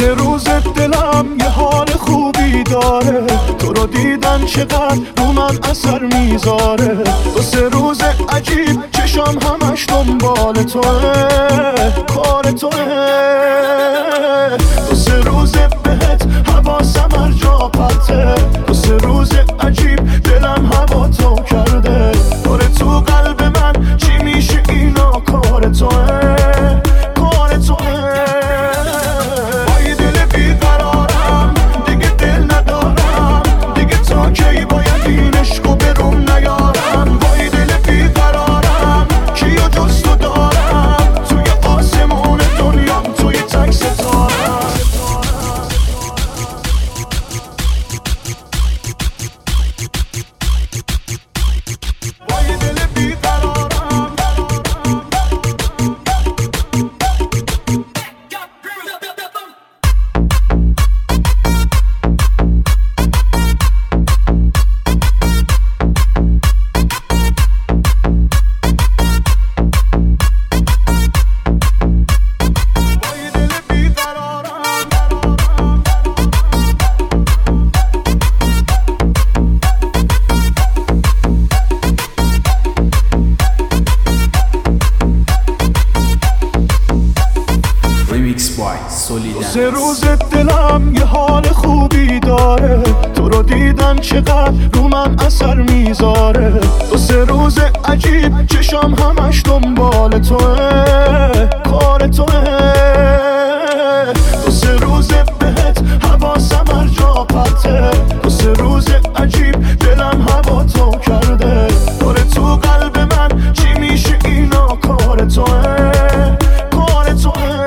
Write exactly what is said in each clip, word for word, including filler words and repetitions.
سه روز دلم یه حال خوبی داره، تو رو دیدن چقدر رو من اثر میذاره. دو سه روز عجیب چشم همش دنبال توه، کار توه. دو سه روز بهت حواسم هر جا پرته، دو سه روز عجیب دلم هوا تو کرده. داره تو قلب من چی میشه اینا، کار توه، کار توه. کی باید این عشقو بروم نیارم، وای دل بیقرارم، کیو جز تو دارم، توی آسمون دنیام توی تک ستارم. وای دل بیقرارم. سه روز دلم یه حال خوبی داره، تو رو دیدن چقدر رو من اثر میذاره. دو سه روز عجیب چشم همش دنبال توه، کار توه. دو سه روز بهت حواسم هر جا پرته، دو سه روز عجیب دلم هوا تو کرده. داره تو قلب من چی میشه اینا، کار توه، کار توه.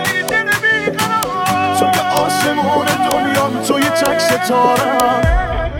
توی تک ستارم.